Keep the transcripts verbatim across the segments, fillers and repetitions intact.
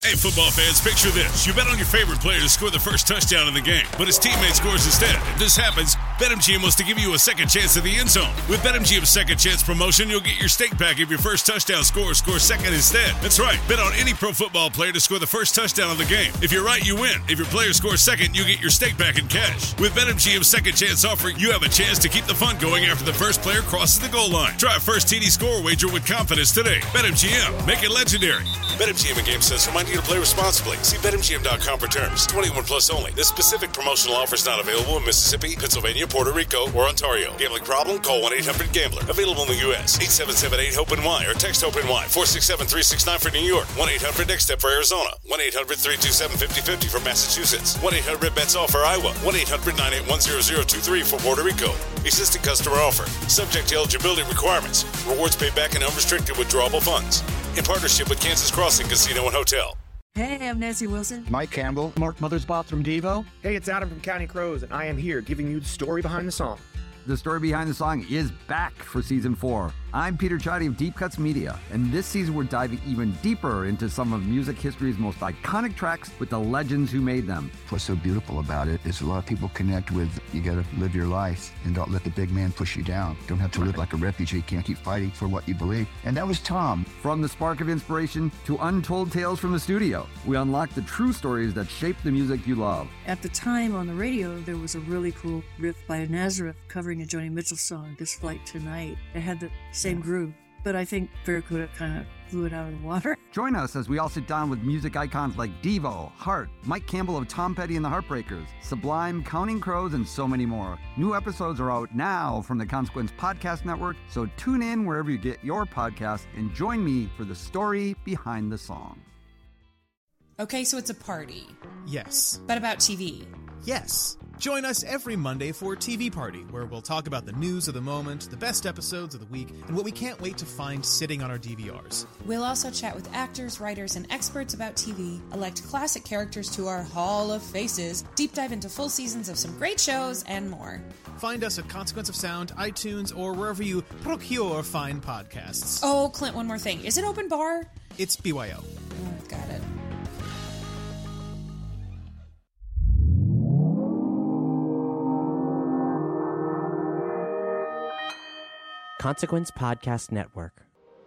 Hey, football fans, picture this. You bet on your favorite player to score the first touchdown in the game, but his teammate scores instead. If this happens, BetMGM wants to give you a second chance at the end zone. With BetMGM's second chance promotion, you'll get your stake back if your first touchdown scorer scores second instead. That's right. Bet on any pro football player to score the first touchdown of the game. If you're right, you win. If your player scores second, you get your stake back in cash. With BetMGM's second chance offer, you have a chance to keep the fun going after the first player crosses the goal line. Try a first T D score wager with confidence today. BetMGM. Make it legendary. BetMGM and GameSense remind you to play responsibly. See Bet M G M dot com for terms. twenty-one plus only. This specific promotional offer is not available in Mississippi, Pennsylvania, Puerto Rico, or Ontario. Gambling problem? Call one eight hundred gambler. Available in the U S eight seven seven eight hope N Y or text HOPE-NY. four six seven three six nine for New York. one eight hundred next step for Arizona. one eight hundred three two seven five zero five zero for Massachusetts. one eight hundred bets all for Iowa. one eight hundred nine eight one zero zero two three for Puerto Rico. Existing customer offer. Subject to eligibility requirements. Rewards paid back in unrestricted withdrawable funds. In partnership with Kansas Crossing Casino and Hotel. Hey, I'm Nancy Wilson. Mike Campbell. Mark Mothersbaugh from Devo. Hey, it's Adam from Counting Crows, and I am here giving you the story behind the song. The story behind the song is back for season four. I'm Peter Chadi of Deep Cuts Media, and this season we're diving even deeper into some of music history's most iconic tracks with the legends who made them. What's so beautiful about it is a lot of people connect with, you gotta live your life and don't let the big man push you down. Don't have to live like a refugee, can't keep fighting for what you believe. And that was Tom. From the spark of inspiration to untold tales from the studio, we unlock the true stories that shape the music you love. At the time on the radio, there was a really cool riff by Nazareth covering a Joni Mitchell song, This Flight Tonight. It had the same groove, but I think Barracuda kind of blew it out of the water. Join us as we all sit down with music icons like Devo, Heart, Mike Campbell of Tom Petty and the Heartbreakers, Sublime, Counting Crows, and so many more. New episodes are out now from the Consequence Podcast Network, so tune in wherever you get your podcast and join me for the story behind the song. Okay, so it's a party. Yes. But about T V. Yes. Join us every Monday for T V Party, where we'll talk about the news of the moment, the best episodes of the week, and what we can't wait to find sitting on our D V Rs. We'll also chat with actors, writers, and experts about T V, elect classic characters to our Hall of Faces, deep dive into full seasons of some great shows, and more. Find us at Consequence of Sound, iTunes, or wherever you procure fine podcasts. Oh, Clint, one more thing. Is it open bar? It's B Y O. Oh, got it. Consequence Podcast Network.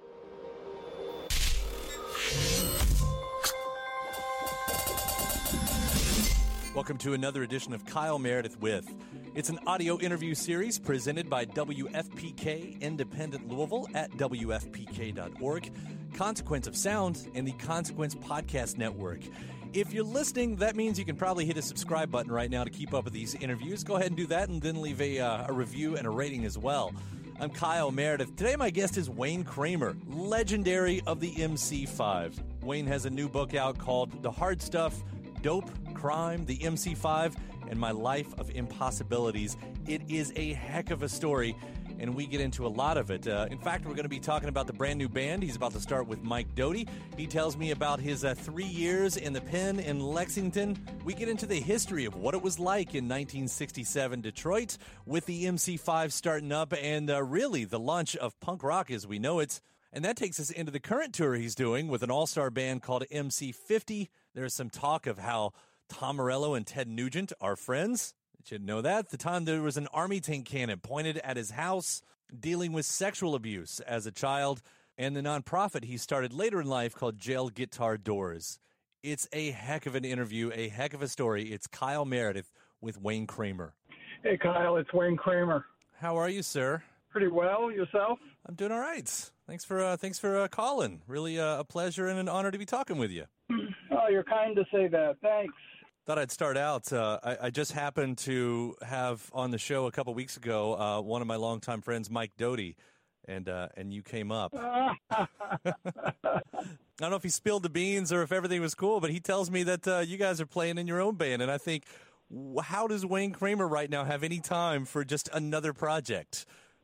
Welcome to another edition of Kyle Meredith With. It's an audio interview series presented by W F P K Independent Louisville at W F P K dot org, Consequence of Sound, and the Consequence Podcast Network. If you're listening, that means you can probably hit a subscribe button right now to keep up with these interviews. Go ahead and do that, and then leave a, uh, a review and a rating as well. I'm Kyle Meredith. Today my guest is Wayne Kramer, legendary of the M C five. Wayne has a new book out called The Hard Stuff, Dope, Crime, the M C five, and My Life of Impossibilities. It is a heck of a story, and we get into a lot of it. Uh, in fact, we're going to be talking about the brand new band he's about to start with Mike Doughty. He tells me about his uh, three years in the pen in Lexington. We get into the history of what it was like in nineteen sixty-seven Detroit with the M C five starting up and uh, really the launch of punk rock as we know it. And that takes us into the current tour he's doing with an all-star band called M C fifty. There's some talk of how Tom Morello and Ted Nugent are friends. You should know that. At the time, there was an army tank cannon pointed at his house, dealing with sexual abuse as a child, and the nonprofit he started later in life called Jail Guitar Doors. It's a heck of an interview, a heck of a story. It's Kyle Meredith with Wayne Kramer. Hey, Kyle, it's Wayne Kramer. How are you, sir? Pretty well. Yourself? I'm doing all right. Thanks for uh, thanks for uh, calling. Really uh, a pleasure and an honor to be talking with you. Oh, you're kind to say that. Thanks. Thought I'd start out. Uh, I, I just happened to have on the show a couple weeks ago uh, one of my longtime friends, Mike Doughty, and uh, and you came up. I don't know if he spilled the beans or if everything was cool, but he tells me that uh, you guys are playing in your own band, and I think, how does Wayne Kramer right now have any time for just another project?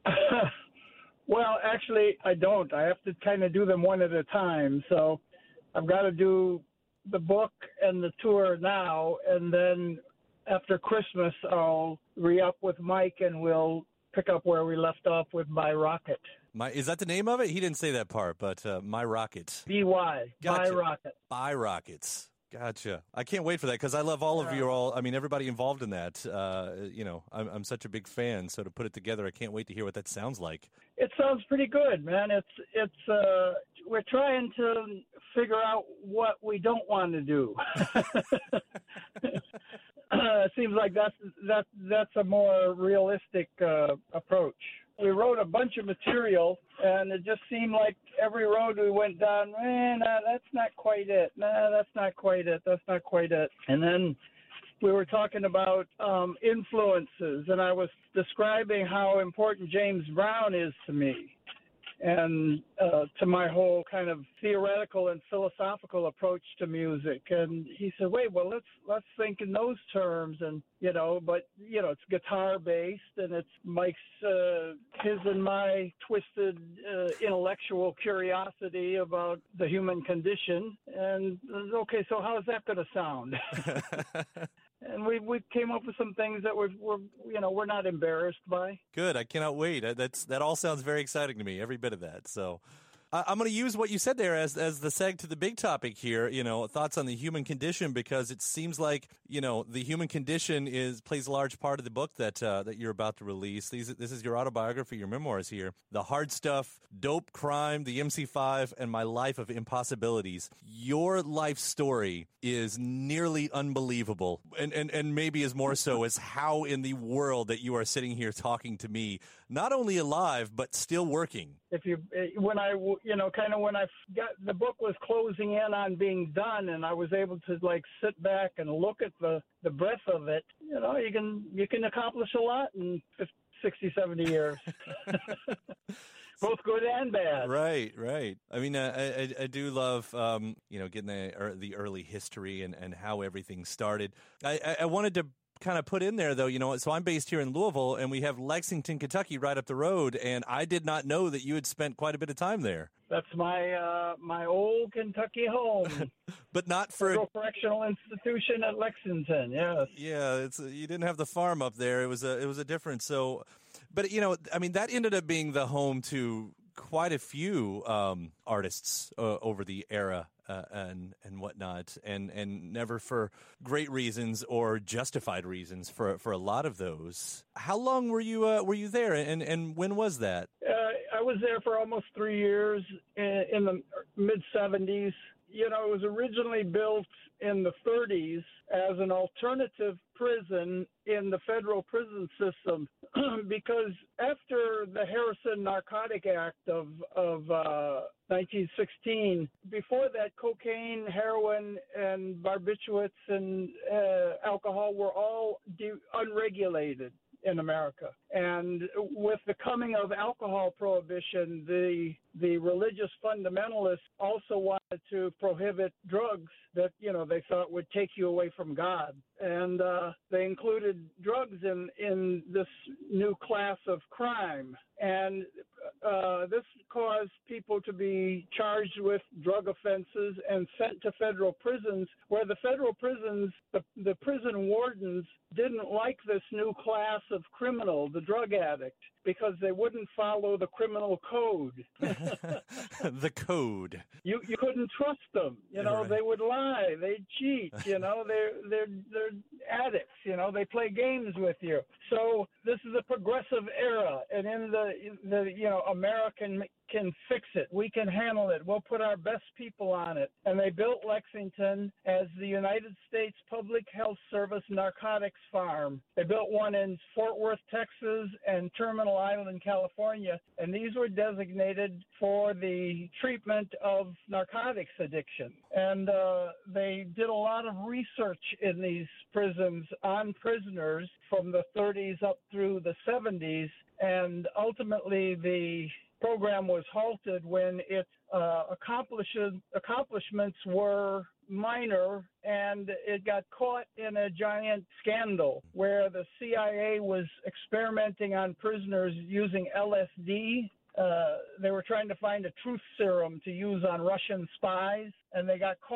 Well, actually, I don't. I have to kind of do them one at a time, so I've got to do the book and the tour now, and then after Christmas I'll re-up with Mike and we'll pick up where we left off with My Rocket. My is that the name of it? He didn't say that part, but uh, My Rockets. B Y. Gotcha. By Rocket. By Rockets. Gotcha. I can't wait for that because I love all of you all. I mean, everybody involved in that. Uh, you know, I'm, I'm such a big fan. So to put it together, I can't wait to hear what that sounds like. It sounds pretty good, man. It's it's. Uh, we're trying to figure out what we don't want to do. uh, it seems like that's that that's a more realistic uh, approach. We wrote a bunch of material, and it just seemed like every road we went down, eh, nah, that's not quite it. Nah, that's not quite it. That's not quite it. And then we were talking about um, influences, and I was describing how important James Brown is to me and uh, to my whole kind of theoretical and philosophical approach to music. And he said, wait, well, let's let's think in those terms. And, you know, but, you know, it's guitar-based, and it's Mike's, uh, his and my twisted uh, intellectual curiosity about the human condition. And, okay, so how's that going to sound? And we we came up with some things that we're, we're you know we're not embarrassed by. Good, I cannot wait. That's that all sounds very exciting to me. Every bit of that. So. I'm going to use what you said there as as the seg to the big topic here, you know, thoughts on the human condition, because it seems like, you know, the human condition is plays a large part of the book that uh, that you're about to release. These, this is your autobiography, your memoirs here. The Hard Stuff, Dope, Crime, the M C five, and My Life of Impossibilities. Your life story is nearly unbelievable, and, and, and maybe is more so as how in the world that you are sitting here talking to me, not only alive, but still working. If you, when I, you know, kind of when I got, the book was closing in on being done, and I was able to like sit back and look at the, the breadth of it, you know, you can, you can accomplish a lot in sixty, seventy years. Both good and bad. Right, right. I mean, uh, I, I do love, um, you know, getting the, er, the early history and, and how everything started. I, I, I wanted to kind of put in there, though, you know, so I'm based here in Louisville, and we have Lexington, Kentucky right up the road, and I did not know that you had spent quite a bit of time there. That's my uh, my old Kentucky home. But not for Federal Correctional Institution at Lexington, yes. Yeah, it's you didn't have the farm up there. It was a it was a difference. So, but, you know, I mean, that ended up being the home to quite a few um, artists uh, over the era. Uh, and and whatnot, and, and never for great reasons or justified reasons for for a lot of those. How long were you uh, were you there, and and when was that? Uh, I was there for almost three years in, in the mid seventies. You know, it was originally built in the thirties as an alternative prison in the federal prison system because after the Harrison Narcotic Act of of uh, nineteen sixteen, before that, cocaine, heroin, and barbiturates and uh, alcohol were all de- unregulated in America. And with the coming of alcohol prohibition, the the religious fundamentalists also wanted to prohibit drugs that, you know, they thought would take you away from God. And uh, they included drugs in, in this new class of crime. And uh, this caused people to be charged with drug offenses and sent to federal prisons, where the federal prisons, the, the prison wardens didn't like this new class of criminal, the drug addict, because they wouldn't follow the criminal code. The code. You you couldn't trust them. You know, Right. They would lie. They'd cheat. You know, they're they're they're addicts. You know, they play games with you. So this is a progressive era, and in the the you know American can fix it. We can handle it. We'll put our best people on it. And they built Lexington as the United States Public Health Service narcotics farm. They built one in Fort Worth, Texas, and Terminal Island, California. And these were designated for the treatment of narcotics addiction. And uh, they did a lot of research in these prisons on prisoners from the thirties up through the seventies. And ultimately, the program was halted when its uh, accomplishes, accomplishments were minor, and it got caught in a giant scandal where the C I A was experimenting on prisoners using L S D. Uh, they were trying to find a truth serum to use on Russian spies, and they got caught.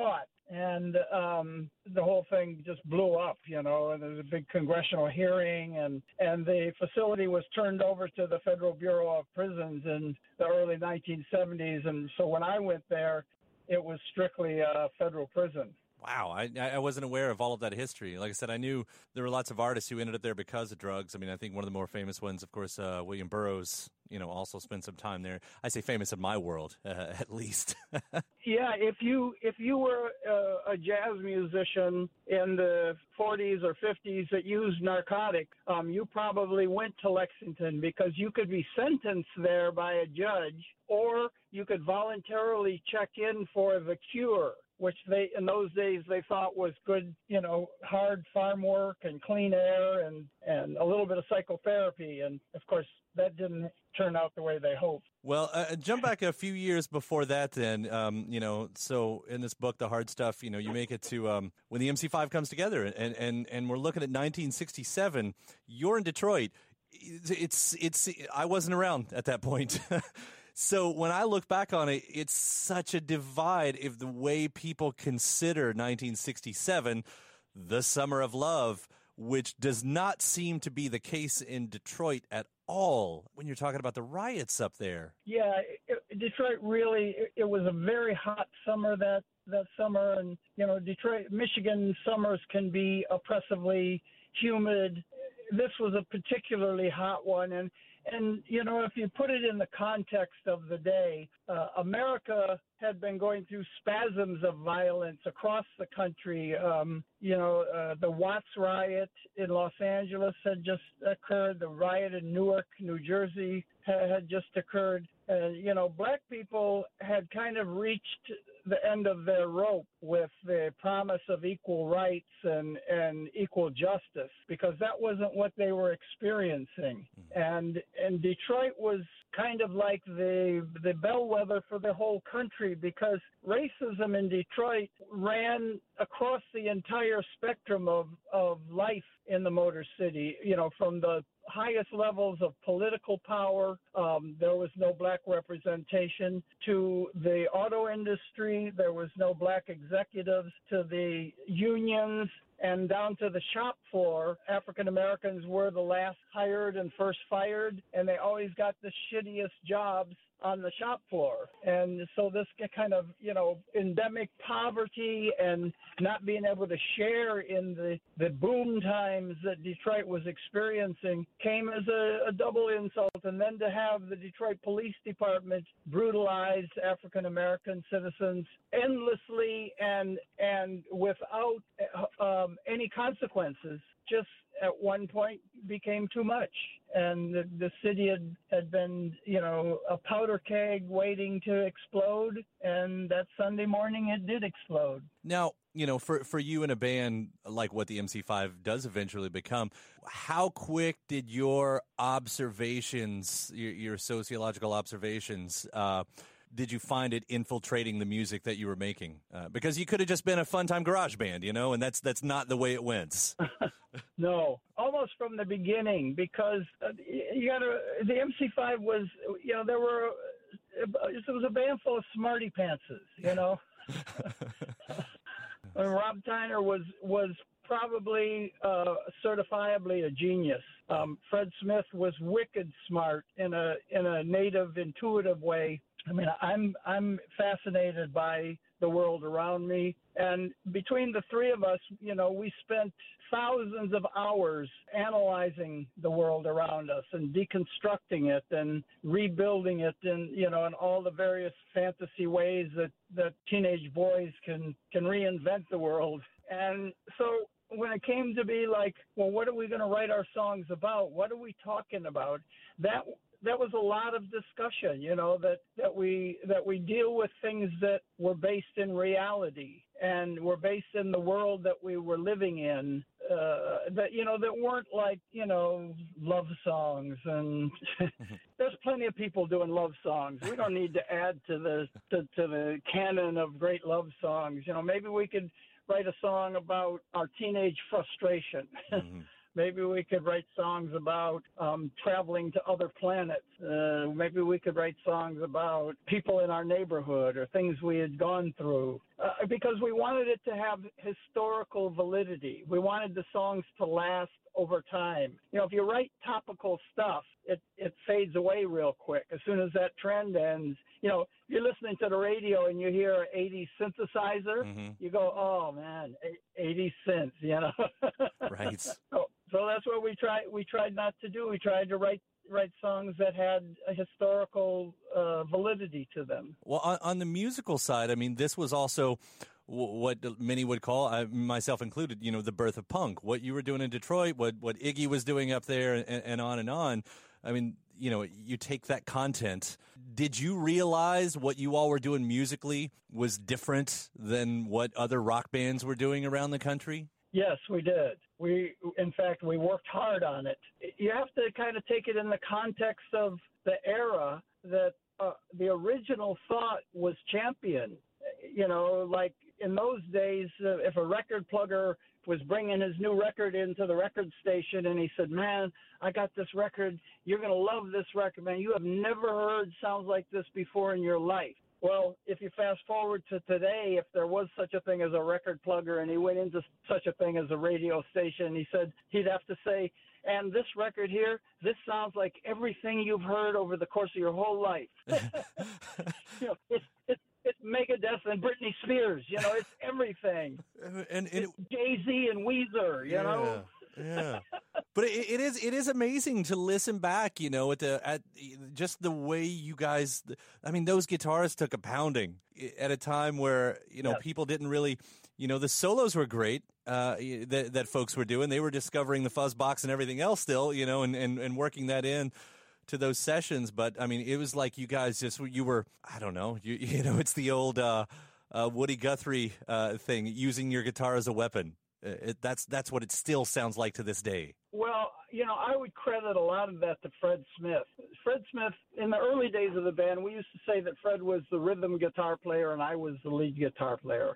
and um, the whole thing just blew up, you know, and there was a big congressional hearing, and, and the facility was turned over to the Federal Bureau of Prisons in the early nineteen seventies, and so when I went there, it was strictly a federal prison. Wow, I I wasn't aware of all of that history. Like I said, I knew there were lots of artists who ended up there because of drugs. I mean, I think one of the more famous ones, of course, uh, William Burroughs, you know, also spent some time there. I say famous in my world, uh, at least. Yeah, if you if you were uh, a jazz musician in the forties or fifties that used narcotics, um, you probably went to Lexington because you could be sentenced there by a judge, or you could voluntarily check in for the cure, which they, in those days, they thought was good, you know, hard farm work and clean air and, and a little bit of psychotherapy. And, of course, that didn't turn out the way they hoped. Well, uh, jump back a few years before that then, um, you know, so in this book, The Hard Stuff, you know, you make it to um, when the M C five comes together, and, and, and we're looking at nineteen sixty-seven. You're in Detroit. It's, it's, I wasn't around at that point. So when I look back on it, it's such a divide if the way people consider nineteen sixty-seven the summer of love, which does not seem to be the case in Detroit at all when you're talking about the riots up there. Yeah, it, Detroit really, it, it was a very hot summer that, that summer. And, you know, Detroit, Michigan summers can be oppressively humid. This was a particularly hot one. And, and you know, if you put it in the context of the day, uh, America had been going through spasms of violence across the country. Um, you know, uh, the Watts riot in Los Angeles had just occurred. The riot in Newark, New Jersey had, had just occurred. Uh, you know, black people had kind of reached the end of their rope with the promise of equal rights and, and equal justice, because that wasn't what they were experiencing. And and Detroit was kind of like the the bellwether for the whole country, because racism in Detroit ran across the entire spectrum of, of life in the Motor City, you know, from the highest levels of political power. Um, there was no black representation. To the auto industry, there was no black executives. To the unions, and down to the shop floor, African Americans were the last hired and first fired, and they always got the shittiest jobs on the shop floor. And so this kind of, you know, endemic poverty and not being able to share in the, the boom times that Detroit was experiencing came as a, a double insult. And then to have the Detroit Police Department brutalize African American citizens endlessly and and without um, any consequences just at one point became too much. And the, the city had, had been, you know, a powder keg waiting to explode. And that Sunday morning, it did explode. Now, you know, for, for you in a band like what the M C five does eventually become, how quick did your observations, your, your sociological observations, uh, did you find it infiltrating the music that you were making? Uh, because you could have just been a fun-time garage band, you know, and that's that's not the way it went. No, almost from the beginning, because uh, you got to. The M C five was, you know, there were. It was a band full of smarty pantses, you know. And Rob Tyner was was probably uh, certifiably a genius. Um, Fred Smith was wicked smart in a in a native, intuitive way. I mean, I'm I'm fascinated by the world around me, and between the three of us, you know, we spent thousands of hours analyzing the world around us and deconstructing it and rebuilding it in, you know, in all the various fantasy ways that, that teenage boys can can reinvent the world. And so when it came to be like, well, what are we going to write our songs about? What are we talking about? That That was a lot of discussion, you know, that, that we that we deal with things that were based in reality and were based in the world that we were living in, uh, that, you know, that weren't like, you know, love songs. And there's plenty of people doing love songs. We don't need to add to the to, to the canon of great love songs. You know, maybe we could write a song about our teenage frustration. Mm-hmm. Maybe we could write songs about um, traveling to other planets. Uh, maybe we could write songs about people in our neighborhood or things we had gone through. Uh, because we wanted it to have historical validity. We wanted the songs to last over time. You know, if you write topical stuff, it, it fades away real quick. As soon as that trend ends, you know, you're listening to the radio and you hear an eighties synthesizer, mm-hmm. you go, oh man, eighties synths, you know. Right. So, so that's what we tried. We tried not to do. We tried to write write songs that had a historical uh, validity to them. Well, on, on the musical side, I mean, this was also w- what many would call, uh, myself included, you know, the birth of punk. What you were doing in Detroit, what what Iggy was doing up there, and, and on and on. I mean, you know, you take that content. Did you realize what you all were doing musically was different than what other rock bands were doing around the country? Yes, we did. We, in fact, we worked hard on it. You have to kind of take it in the context of the era that uh, the original thought was championed. You know, like in those days, uh, if a record plugger was bringing his new record into the record station and he said, man, I got this record. You're going to love this record, man. You have never heard sounds like this before in your life. Well, if you fast forward to today, if there was such a thing as a record plugger and he went into such a thing as a radio station, he said he'd have to say, and this record here, this sounds like everything you've heard over the course of your whole life. you know, it's, it's, it's Megadeth and Britney Spears, you know, it's everything. And, and it, it's Jay-Z and Weezer, you yeah, know. Yeah. But it, it is it is amazing to listen back, you know, at the at just the way you guys. I mean, those guitars took a pounding at a time where you know yes. people didn't really, you know, the solos were great uh, that that folks were doing. They were discovering the fuzz box and everything else still, you know, and, and, and working that in to those sessions. But I mean, it was like you guys just you were I don't know, you you know, it's the old uh, uh, Woody Guthrie uh, thing, using your guitar as a weapon. It, that's that's what it still sounds like to this day. Well, you know, I would credit a lot of that to Fred Smith. Fred Smith, in the early days of the band, we used to say that Fred was the rhythm guitar player and I was the lead guitar player.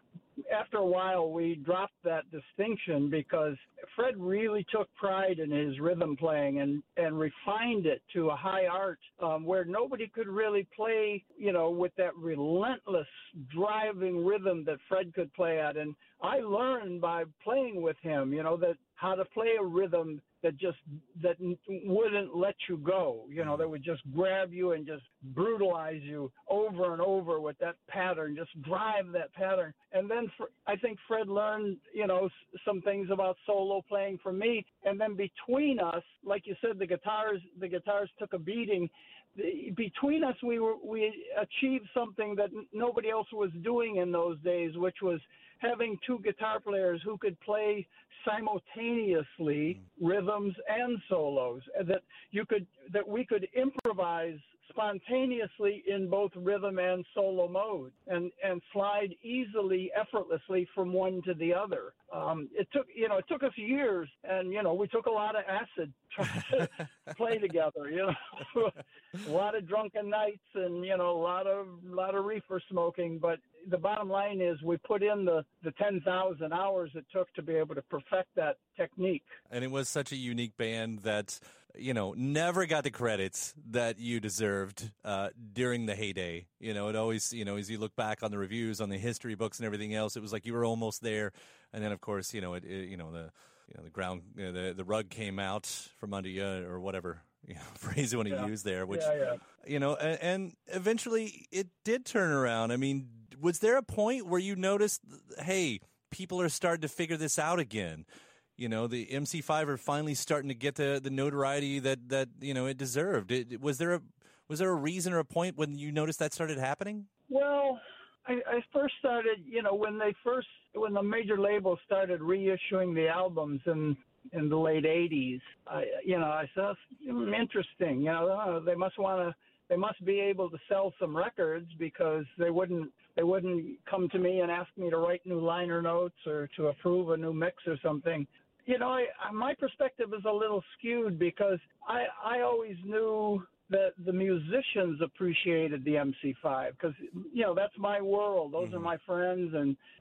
After a while, we dropped that distinction because Fred really took pride in his rhythm playing and, and refined it to a high art um, where nobody could really play, you know, with that relentless driving rhythm that Fred could play at. And I learned by playing with him, you know, that how to play a rhythm that just that wouldn't let you go, you know, that would just grab you and just brutalize you over and over with that pattern, just drive that pattern. And then for, I think Fred learned, you know, some things about solo playing from me. And then between us, like you said, the guitars, the guitars took a beating. The, between us, we were we achieved something that nobody else was doing in those days, which was having two guitar players who could play simultaneously rhythms and solos, that you could that we could improvise spontaneously in both rhythm and solo mode and and slide easily, effortlessly from one to the other. Um, it took you know it took us years, and you know we took a lot of acid trying to play together. You know, a lot of drunken nights, and you know a lot of lot of reefer smoking. But the bottom line is we put in the the ten thousand hours it took to be able to perfect that technique. And it was such a unique band that, you know, never got the credits that you deserved uh, during the heyday. You know, it always, you know, as you look back on the reviews, on the history books and everything else, it was like you were almost there. And then, of course, you know, it, it you know, the you know the ground, you know, the the rug came out from under you, or whatever you know, phrase you want to yeah. use there. Which, yeah, yeah. you know, and, and eventually it did turn around. I mean, was there a point where you noticed, hey, people are starting to figure this out again? You know, the M C five are finally starting to get the, the notoriety that, that you know it deserved. It, was there a was there a reason or a point when you noticed that started happening? Well, I, I first started, you know, when they first when the major labels started reissuing the albums in in the late eighties. I, you know, I thought hmm, interesting. You know, oh, they must want to. They must be able to sell some records because they wouldn't they wouldn't come to me and ask me to write new liner notes or to approve a new mix or something. You know, I, my perspective is a little skewed because I I always knew that the musicians appreciated the M C five because, you know, that's my world. Those mm-hmm. are my friends. And,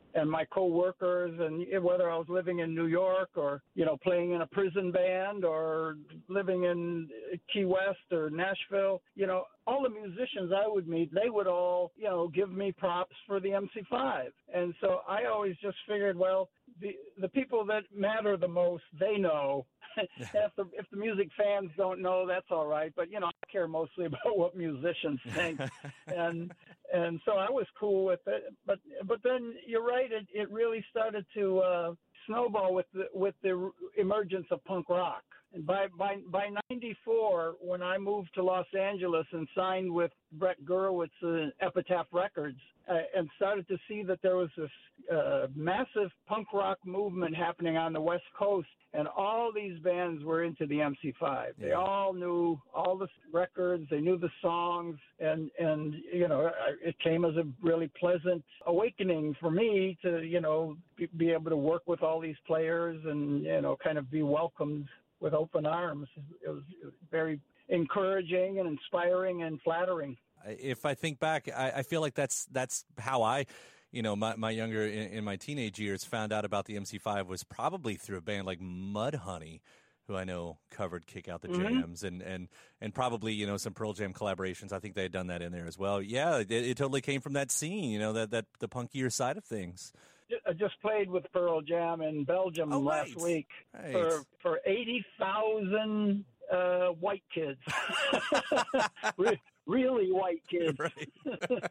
and my coworkers, and whether I was living in New York or, you know, playing in a prison band or living in Key West or Nashville, you know, all the musicians I would meet, they would all, you know, give me props for the M C five. And so I always just figured, well, the the people that matter the most, they know. if, the, if the music fans don't know, that's all right. But, you know, I care mostly about what musicians think. and and so I was cool with it. But but then you're right, it, it really started to uh, snowball with the, with the emergence of punk rock. And by, by, by ninety-four, when I moved to Los Angeles and signed with Brett Gurewitz and Epitaph Records, uh, and started to see that there was this uh, massive punk rock movement happening on the West Coast, and all these bands were into the M C five. Yeah. They all knew all the records, they knew the songs, and, and you know, it came as a really pleasant awakening for me to, you know, be, be able to work with all these players and, you know, kind of be welcomed with open arms. It was very encouraging and inspiring and flattering. If I think back, I, I feel like that's that's how I, you know, my, my younger, in, in my teenage years, found out about the M C five was probably through a band like Mudhoney, who I know covered Kick Out the Mm-hmm. Jams, and, and, and probably, you know, some Pearl Jam collaborations. I think they had done that in there as well. Yeah, it, it totally came from that scene, you know, that, that the punkier side of things. I just played with Pearl Jam in Belgium oh, last right. week right. for for eighty thousand uh, white kids, Re- really white kids. Right.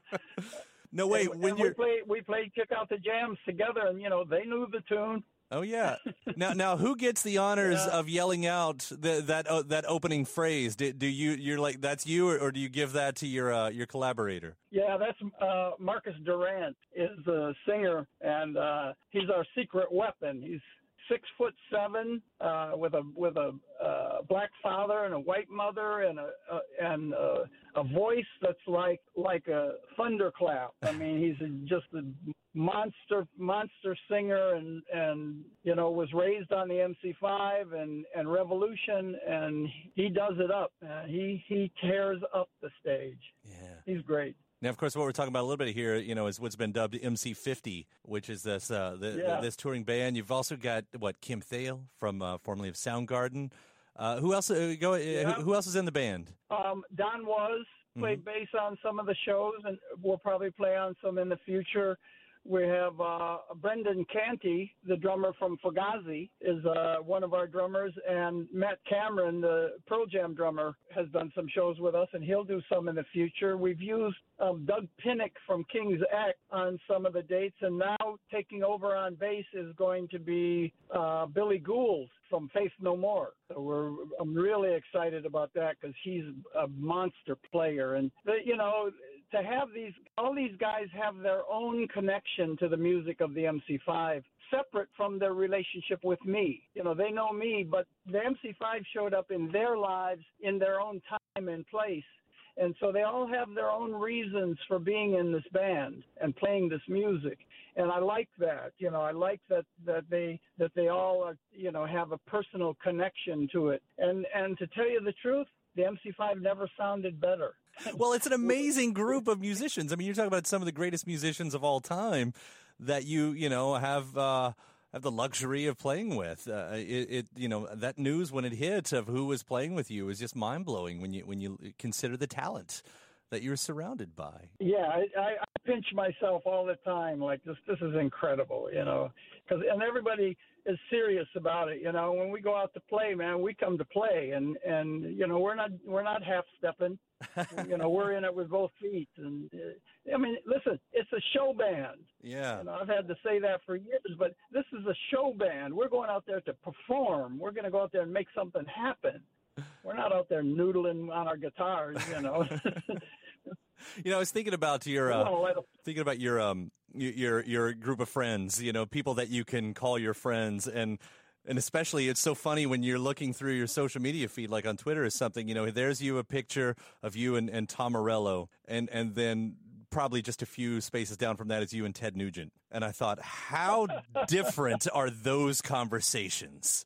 No way. And, when and you're we played, we played Kick Out the Jams together, and you know they knew the tune. Oh yeah. Now, now, who gets the honors Yeah. of yelling out the, that uh, that opening phrase? Do, do you you're like that's you, or, or do you give that to your uh, your collaborator? Yeah, that's uh, Marcus Durant is the singer, and uh, he's our secret weapon. He's six foot seven, uh, with a with a uh, black father and a white mother, and a, a and a, a voice that's like like a thunderclap. I mean, he's just a monster monster singer, and and you know was raised on the M C five and and Revolution, and he does it up. Uh, he he tears up the stage. Yeah, he's great. Now, of course, what we're talking about a little bit here, you know, is what's been dubbed M C fifty, which is this uh, the, Yeah. the, this touring band. You've also got what Kim Thale from uh, formerly of Soundgarden. Uh, who else? Uh, go. Uh, Yeah. who, who else is in the band? Um, Don Was played bass on some of the shows, and we'll probably play on some in the future. We have uh, Brendan Canty, the drummer from Fugazi, is uh, one of our drummers, and Matt Cameron, the Pearl Jam drummer, has done some shows with us, and he'll do some in the future. We've used um, Doug Pinnick from King's X on some of the dates, and now taking over on bass is going to be uh, Billy Gould from Faith No More. So we're I'm really excited about that because he's a monster player, and the, you know. To have these, all these guys have their own connection to the music of the M C five, separate from their relationship with me. You know, they know me, but the M C five showed up in their lives in their own time and place. And so they all have their own reasons for being in this band and playing this music. And I like that. You know, I like that, that they that they all are, you know, have a personal connection to it. And and to tell you the truth, the M C five never sounded better. Well, it's an amazing group of musicians. I mean, you're talking about some of the greatest musicians of all time that you, you know, have uh, have the luxury of playing with. Uh, it, it, you know, that news when it hit of who was playing with you is just mind blowing when you when you consider the talent that you're surrounded by. Yeah, I, I, I pinch myself all the time. Like this, this is incredible, you know. Because and everybody is serious about it, you know. When we go out to play, man, we come to play, and and you know we're not we're not half stepping. You know, we're in it with both feet. And uh, I mean, listen, it's a show band. Yeah. You know, I've had to say that for years, but this is a show band. We're going out there to perform. We're going to go out there and make something happen. We're not out there noodling on our guitars, you know. You know, I was thinking about your uh, thinking about your um your your group of friends. You know, people that you can call your friends, and and especially it's so funny when you're looking through your social media feed, like on Twitter or something. You know, there's you a picture of you and, and Tom Morello, and and then probably just a few spaces down from that is you and Ted Nugent. And I thought, how different are those conversations?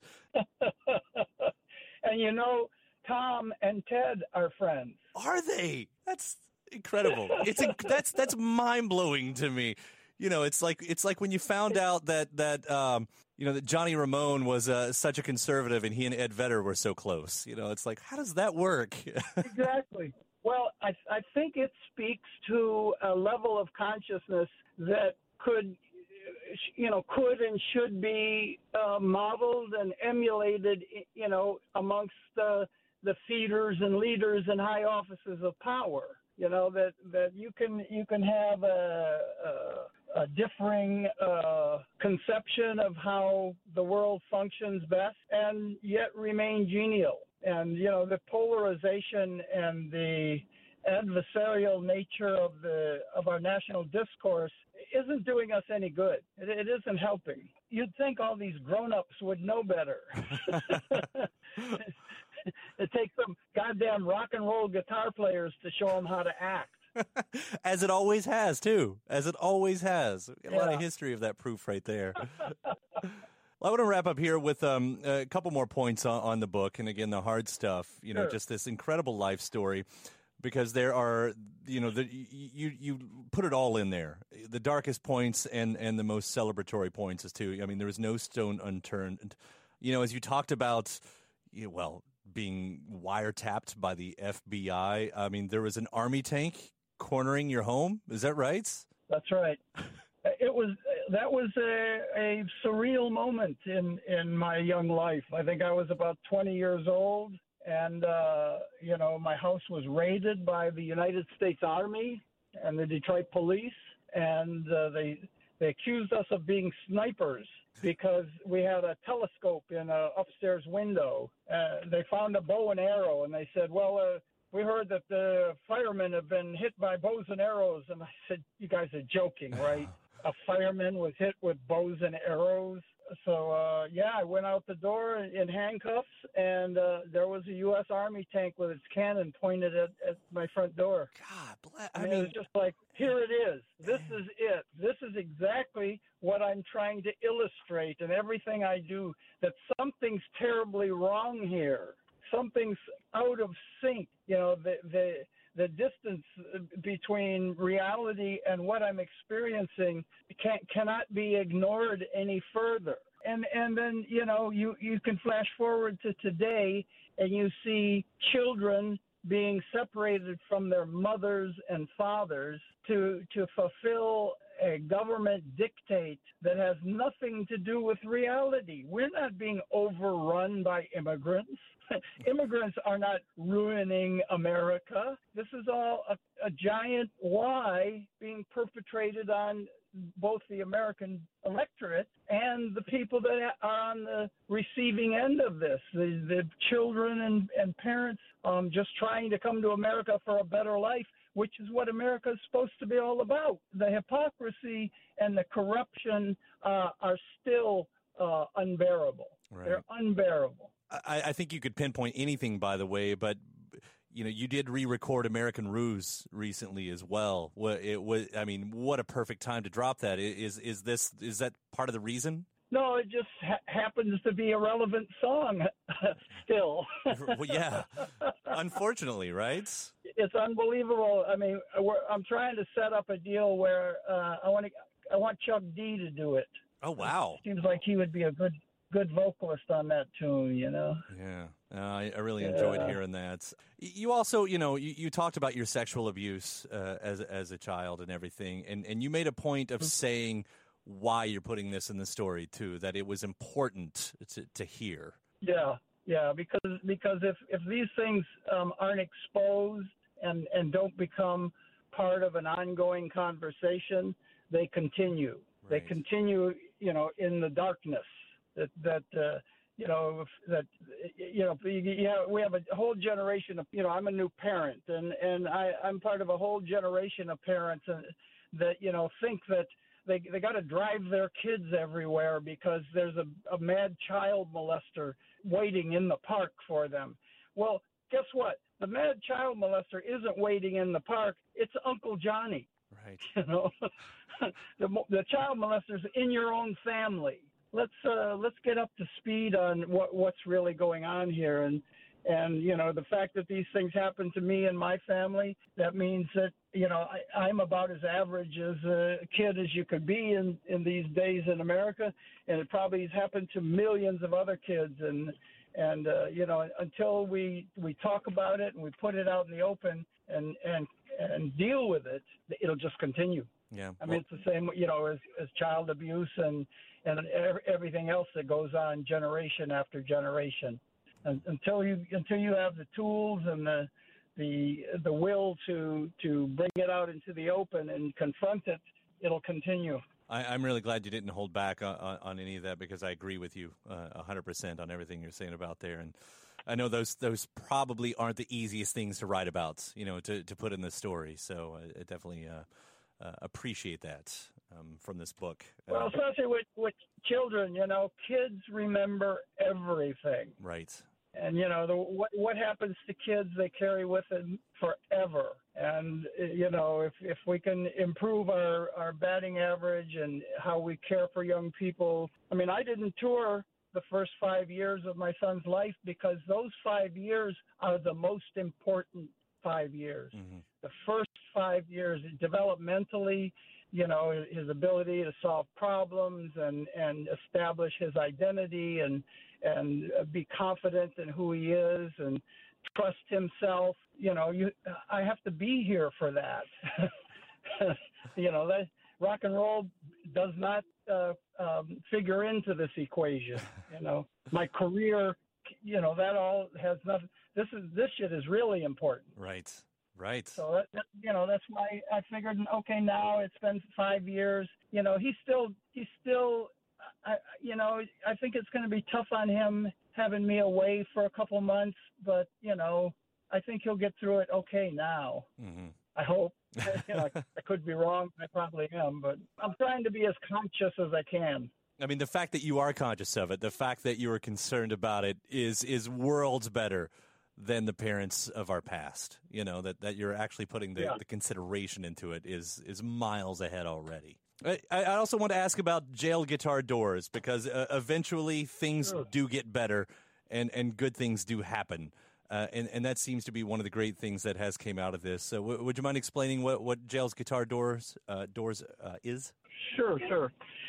And you know, Tom and Ted are friends. Are they? That's incredible. It's that's that's mind blowing to me. You know, it's like it's like when you found out that that um, you know that Johnny Ramone was uh, such a conservative, and he and Ed Vedder were so close. You know, it's like, how does that work? Exactly. Well, I I think it speaks to a level of consciousness that could, you know, could and should be uh, modeled and emulated, you know, amongst the the feeders and leaders in high offices of power. You know, that, that you can you can have a, a, a differing uh, conception of how the world functions best and yet remain genial. And, you know, the polarization and the adversarial nature of the of our national discourse isn't doing us any good. It, it isn't helping. You'd think all these grown-ups would know better. It takes some goddamn rock and roll guitar players to show them how to act. As it always has, too. As it always has. A Yeah. lot of history of that proof right there. Well, I want to wrap up here with um, a couple more points on, on the book. And again, the hard stuff, you know, Sure. just this incredible life story. Because there are, you know, the, you you put it all in there. The darkest points and, and the most celebratory points as too. I mean, there was no stone unturned. You know, as you talked about, you know, well, being wiretapped by the F B I. I mean, there was an army tank cornering your home. Is that right? That's right. It was that was a, a surreal moment in, in my young life. I think I was about twenty years old, and uh, you know, my house was raided by the United States Army and the Detroit Police, and uh, they they accused us of being snipers because we had a telescope in an upstairs window. Uh, they found a bow and arrow, and they said, well, uh, we heard that the firemen have been hit by bows and arrows. And I said, you guys are joking, right? A fireman was hit with bows and arrows. So, uh, yeah, I went out the door in handcuffs, and uh, there was a U S Army tank with its cannon pointed at, at my front door. God bless. I I mean, mean, it was just like, here it is. This is it. This is exactly what I'm trying to illustrate in everything I do, that something's terribly wrong here. Something's out of sync. You know, the the the distance between reality and what I'm experiencing can cannot be ignored any further. And and then, you know, you, you can flash forward to today and you see children being separated from their mothers and fathers to to fulfill a government dictate that has nothing to do with reality. We're not being overrun by immigrants. Immigrants are not ruining America. This is all a, a giant lie being perpetrated on both the American electorate and the people that are on the receiving end of this, the, the children and, and parents um, just trying to come to America for a better life, which is what America is supposed to be all about. The hypocrisy and the corruption uh, are still uh, unbearable. Right. They're unbearable. I, I think you could pinpoint anything, by the way, but you know, you did re-record American Ruse recently as well. What it was, I mean, what a perfect time to drop that. Is is this is that part of the reason? No, it just ha- happens to be a relevant song still. Well, yeah, unfortunately, right? It's unbelievable. I mean, we're, I'm trying to set up a deal where uh, I want to, I want Chuck D to do it. Oh wow! It seems like he would be a good good vocalist on that tune, you know? Yeah, uh, I, I really enjoyed Yeah. hearing that. You also, you know, you, you talked about your sexual abuse uh, as as a child and everything, and, and you made a point of saying why you're putting this in the story, too, that it was important to, to hear. Yeah, yeah, because because if, if these things um, aren't exposed and, and don't become part of an ongoing conversation, they continue. They Right. continue, you know, in the darkness. That that uh, you know if, that you know yeah we have a whole generation of you know I'm a new parent and and I I'm part of a whole generation of parents and that you know think that they they got to drive their kids everywhere because there's a, a mad child molester waiting in the park for them. Well, guess what? The mad child molester isn't waiting in the park. It's Uncle Johnny. Right. You know, the the child molester's in your own family. Let's uh, let's get up to speed on what what's really going on here, and And, you know, the fact that these things happen to me and my family, that means that, you know, I, I'm about as average as a kid as you could be in, in these days in America. And it probably has happened to millions of other kids. And, and uh, you know, until we, we talk about it and we put it out in the open and, and, and deal with it, it'll just continue. Yeah. I mean, it's the same, you know, as, as child abuse and, and everything else that goes on generation after generation. And until you until you have the tools and the the the will to to bring it out into the open and confront it, it'll continue. I, I'm really glad you didn't hold back on, on, on any of that, because I agree with you uh, one hundred percent on everything you're saying about there. And I know those those probably aren't the easiest things to write about, you know, to, to put in the story. So I, I definitely uh, uh, appreciate that um, from this book. Well, uh, especially with, with children, you know, kids remember everything. Right. And, you know, the, what what happens to kids, they carry with them forever. And, you know, if, if we can improve our, our batting average and how we care for young people. I mean, I didn't tour the first five years of my son's life because those five years are the most important five years. Mm-hmm. The first five years, developmentally, you know, his ability to solve problems and, and establish his identity and and be confident in who he is and trust himself. You know, you I have to be here for that. You know, that rock and roll does not uh, um, figure into this equation. You know, my career, you know, that all has nothing. This is this shit is really important. Right. Right. So, that, that, you know, that's why I figured, okay, now it's been five years. You know, he's still, he's still, I, you know, I think it's going to be tough on him having me away for a couple months, but, you know, I think he'll get through it okay now. Mm-hmm. I hope. You know, I could be wrong. I probably am, but I'm trying to be as conscious as I can. I mean, the fact that you are conscious of it, the fact that you are concerned about it is is worlds better than the parents of our past. You know, that, that you're actually putting the, yeah. the consideration into it is is miles ahead already. I, I also want to ask about jail guitar doors, because uh, eventually things sure. do get better and, and good things do happen. Uh, and, and that seems to be one of the great things that has came out of this. So w- would you mind explaining what, what Jail's Guitar Doors uh, doors uh, is? Sure, sure.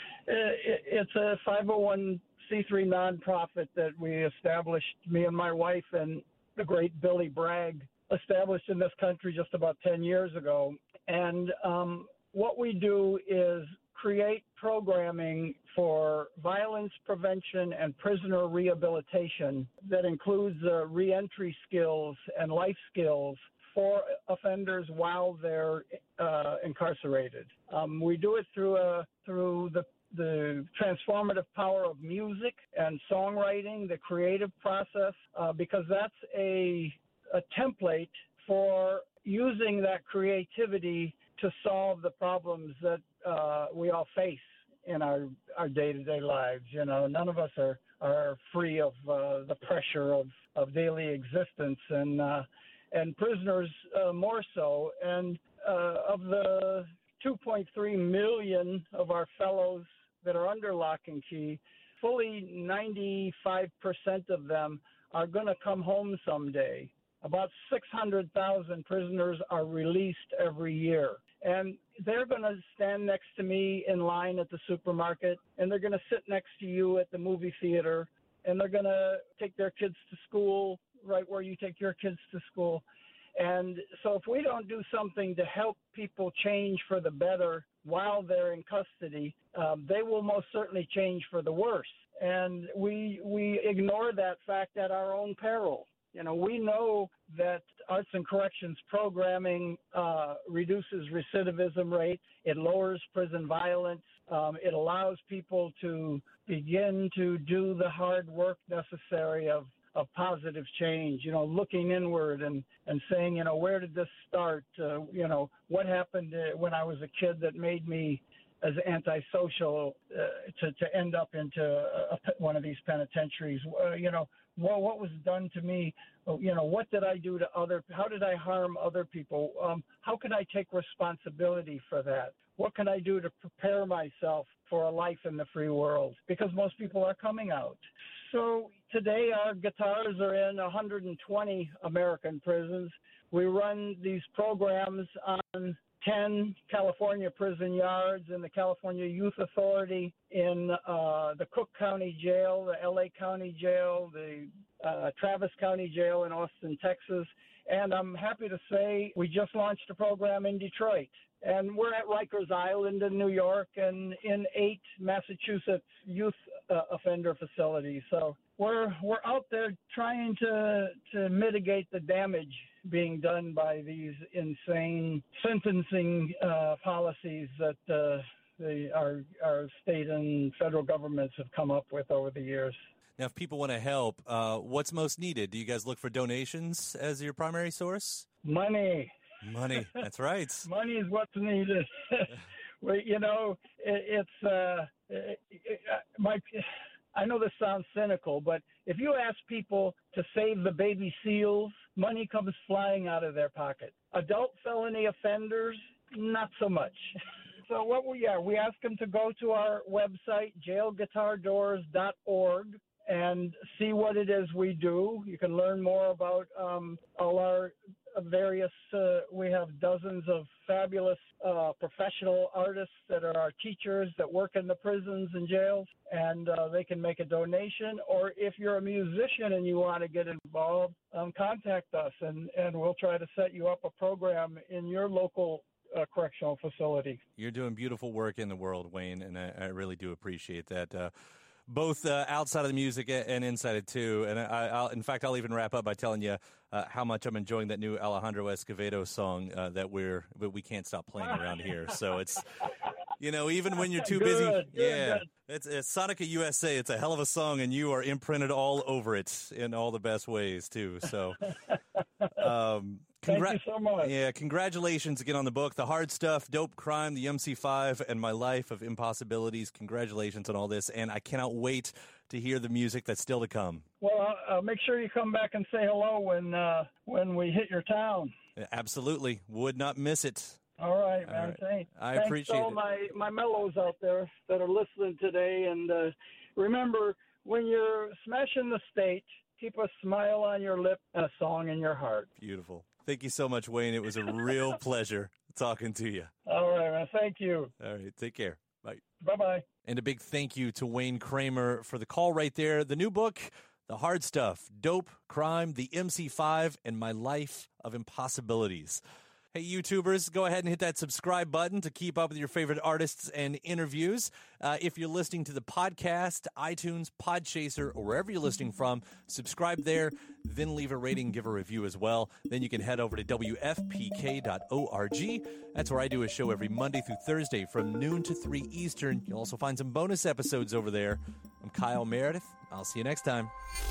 It, it's a five oh one c three nonprofit that we established, me and my wife and the great Billy Bragg established in this country just about ten years ago. And um, what we do is create programming for violence prevention and prisoner rehabilitation that includes uh, reentry skills and life skills for offenders while they're uh, incarcerated. Um, we do it through a, through the the transformative power of music and songwriting, the creative process, uh, because that's a, a template for using that creativity to solve the problems that uh, we all face in our, our day-to-day lives. You know, none of us are, are free of uh, the pressure of, of daily existence, and uh, and prisoners uh, more so. And uh, of the two point three million of our fellows that are under lock and key, fully ninety-five percent of them are going to come home someday. About six hundred thousand prisoners are released every year. And they're going to stand next to me in line at the supermarket, and they're going to sit next to you at the movie theater, and they're going to take their kids to school right where you take your kids to school. And so if we don't do something to help people change for the better while they're in custody, um, they will most certainly change for the worse. And we we ignore that fact at our own peril. You know, we know that arts and corrections programming uh, reduces recidivism rate. It lowers prison violence. Um, it allows people to begin to do the hard work necessary of of positive change, you know, looking inward and, and saying, you know, where did this start? Uh, you know, what happened uh, when I was a kid that made me as antisocial uh, to, to end up into a, one of these penitentiaries? Uh, you know, well, what was done to me? You know, what did I do to other, how did I harm other people? Um, how can I take responsibility for that? What can I do to prepare myself for a life in the free world? Because most people are coming out. So today our guitars are in one hundred twenty American prisons. We run these programs on ten California prison yards in the California Youth Authority, in uh, the Cook County Jail, the L A County Jail, the uh, Travis County Jail in Austin, Texas. And I'm happy to say we just launched a program in Detroit. And we're at Rikers Island in New York and in eight Massachusetts youth uh, offender facilities. So we're we're out there trying to to mitigate the damage being done by these insane sentencing uh, policies that uh, the, our our state and federal governments have come up with over the years. Now, if people want to help, uh, what's most needed? Do you guys look for donations as your primary source? Money. Money, that's right. Money is what's needed. Well, you know, it, it's uh, it, it, my. I know this sounds cynical, but if you ask people to save the baby seals, money comes flying out of their pocket. Adult felony offenders, not so much. So what we are, we ask them to go to our website, jail guitar doors dot org, and see what it is we do. You can learn more about um, all our various, uh, we have dozens of fabulous uh, professional artists that are our teachers that work in the prisons and jails, and uh, they can make a donation. Or if you're a musician and you want to get involved, um, contact us, and, and we'll try to set you up a program in your local uh, correctional facility. You're doing beautiful work in the world, Wayne, and I, I really do appreciate that. Uh, both uh, outside of the music and inside it, too. And I, I'll, in fact, I'll even wrap up by telling you uh, how much I'm enjoying that new Alejandro Escovedo song uh, that we're but we can't stop playing around here. So it's, you know, even when you're too good, busy. Good, yeah. Good. It's, it's Sonica U S A. It's a hell of a song, and you are imprinted all over it in all the best ways, too. So, um, Congra- Thank you so much. Yeah, congratulations again on the book, The Hard Stuff, Dope Crime, the M C five, and My Life of Impossibilities. Congratulations on all this, and I cannot wait to hear the music that's still to come. Well, uh, make sure you come back and say hello when uh, when we hit your town. Absolutely. Would not miss it. All right, man. All right. Thanks. I Thanks appreciate to all it. my, my mellows out there that are listening today. And uh, remember, when you're smashing the state, keep a smile on your lip and a song in your heart. Beautiful. Thank you so much, Wayne. It was a real pleasure talking to you. All right, man. Thank you. All right. Take care. Bye. Bye-bye. And a big thank you to Wayne Kramer for the call right there. The new book, The Hard Stuff, Dope, Crime, the M C five, and My Life of Impossibilities. Hey, YouTubers, go ahead and hit that subscribe button to keep up with your favorite artists and interviews. Uh, if you're listening to the podcast, iTunes, Podchaser, or wherever you're listening from, subscribe there, then leave a rating, give a review as well. Then you can head over to W F P K dot org. That's where I do a show every Monday through Thursday from noon to three Eastern. You'll also find some bonus episodes over there. I'm Kyle Meredith. I'll see you next time.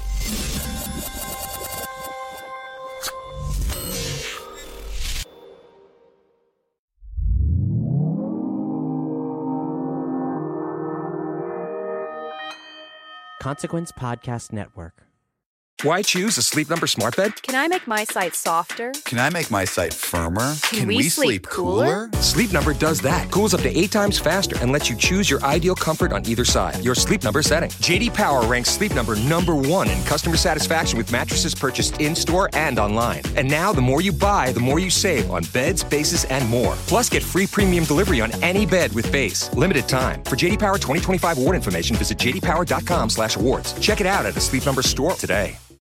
Consequence Podcast Network. Why choose a Sleep Number smart bed? Can I make my site softer? Can I make my site firmer? Can, Can we, we sleep, sleep cooler? cooler? Sleep Number does that. Cools up to eight times faster and lets you choose your ideal comfort on either side. Your Sleep Number setting. J D Power ranks Sleep Number number one in customer satisfaction with mattresses purchased in-store and online. And now, the more you buy, the more you save on beds, bases, and more. Plus, get free premium delivery on any bed with base. Limited time. For J D Power twenty twenty-five award information, visit j d power dot com slash awards. Check it out at a Sleep Number store today.